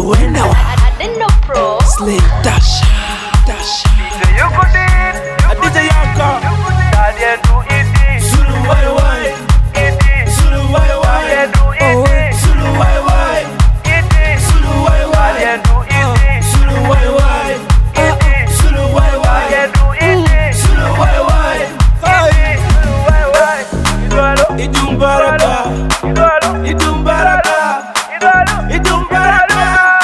When I didn't know pro. Slay Dasha. DJ you could eat. DJ Yanka. Daddy do easy. Zulu why. Easy. Zulu why. Daddy do easy. Zulu why. Easy. Zulu why. Daddy do easy. Zulu why. Easy. Zulu why. Daddy do easy. Zulu why. Hey. Idum baraka. Idum baraka. Idum baraka.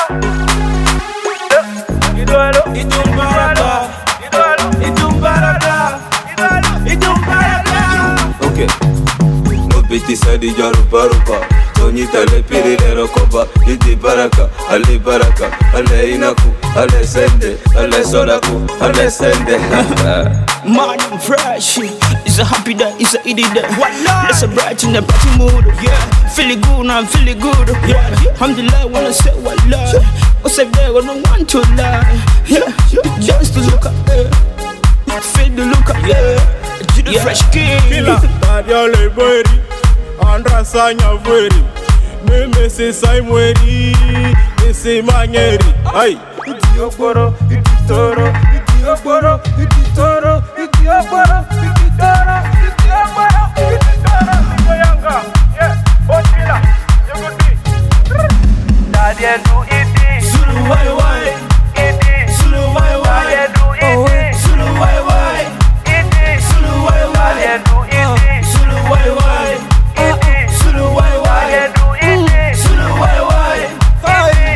Idum baraka. Idum baraka. Idum baraka. Okay. No pity sadi jarubaruba. Tony tale piri lero koba. Idi baraka, ali baraka, ale inaku, ale sende, ale sodaku, ale sende. Man, I'm fresh. It's a happy day, it's a idy day. Let's bright in the party mood. Yeah, feeling good, I'm feeling good. Yeah, alhamdulillah, wanna say what love. What's up there, when I want to lie. Yeah, just to look up, yeah. Feel the look up, yeah. To the fresh king. Kila, Daniel Boeri, Andra Sanya Boeri. Meme se sai mueri, ese manyeri. Ay, Idiokoro, iditoro, idiokoro, iditoro, idiokoro, iditoro, idiokoro, iditoro. DJ Yanka, yeah, Botila, you could be. Daddy do easy. Zulu why. Easy. Zulu why. Daddy do easy. Zulu why. Easy. Zulu why. Daddy do easy. Zulu why. Easy. Zulu why. Daddy do easy. Zulu why. Hey.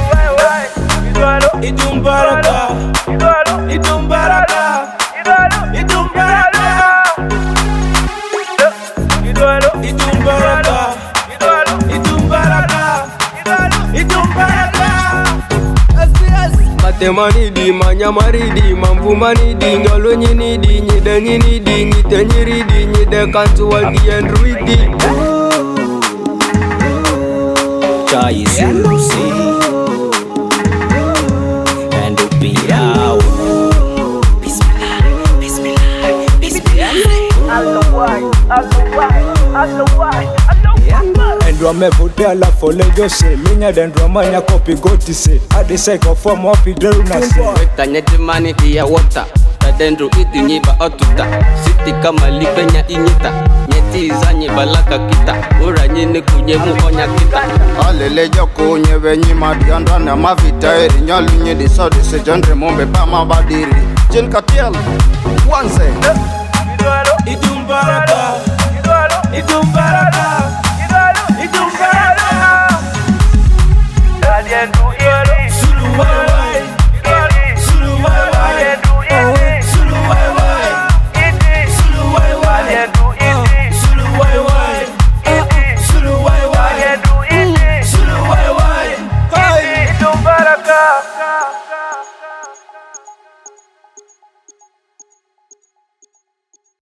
Idum baraka. Idum baraka. Idum baraka. Idum baraka. Idum baraka. Idum baraka. Matemani di, manyamari di, mambumani di, nyolonyini di, nyidengini di, nyitenyiri di, nyidekantual di, enruidi. Chai Susi and Upirao. Ndrome vote la fole jose, minya dendroma nya kopi goti se. Ade se ko form of ideru na se. Weta nyeti mani iya wota. Tadendru itu nyiba otuta. Siti kama libenya inyita. Nyeti izanye balaka kita. Ura nyini kunye muonya kita. Alele joko nyewe nyima diandra na mavita eri. Nyali nye di saudi se jendre mombe pa mabadiri. Jin Katiel, Wanze. Idum baraka. Idum baraka.